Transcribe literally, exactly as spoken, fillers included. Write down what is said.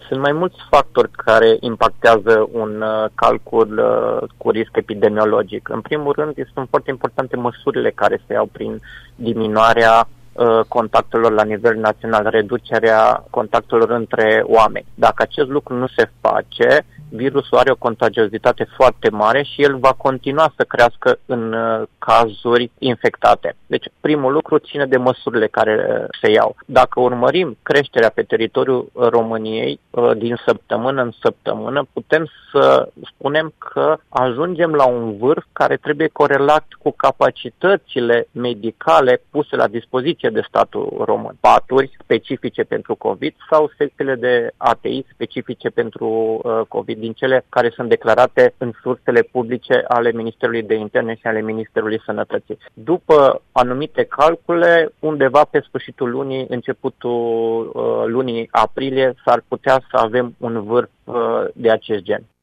Sunt mai mulți factori care impactează un uh, calcul uh, cu risc epidemiologic. În primul rând, sunt foarte importante măsurile care se iau prin diminuarea uh, contactelor la nivel național, reducerea contactelor între oameni. Dacă acest lucru nu se face, virusul are o contagiozitate foarte mare și el va continua să crească în uh, cazuri infectate. Deci, primul lucru ține de măsurile care uh, se iau. Dacă urmărim creșterea pe teritoriul României uh, din săptămână în săptămână, putem să spunem că ajungem la un vârf care trebuie corelat cu capacitățile medicale puse la dispoziție de statul român. Paturi specifice pentru COVID sau secțiile de A T I specifice pentru uh, COVID, din cele care sunt declarate în sursele publice ale Ministerului de Interne și ale Ministerului Sănătății. După anumite calcule, undeva pe sfârșitul lunii, începutul uh, lunii aprilie, s-ar putea să avem un vârf uh, de acest gen.